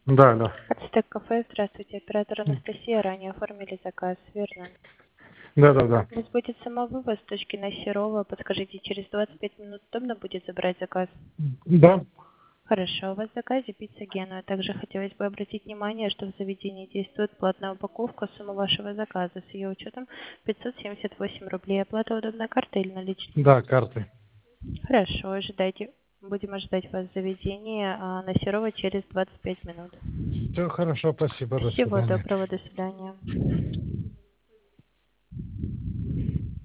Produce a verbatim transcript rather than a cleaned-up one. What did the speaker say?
Да, да. Ацтек кафе, здравствуйте, оператор Анастасия, ранее оформили заказ, верно? Да, да, да. Вас будет самовывоз с точки на Серова, подскажите, через двадцать пять минут удобно будет забрать заказ? Да. Хорошо, у вас в заказе пицца Генуа. Также хотелось бы обратить внимание, что в заведении действует платная упаковка. Сумма вашего заказа с ее учетом пятьсот семьдесят восемь рублей. Оплата удобная карта или наличными? Да, карты. Хорошо, ожидайте. Будем ожидать вас в заведении а, на Серова через двадцать пять минут. Все хорошо, спасибо, до Всего свидания. доброго, до свидания.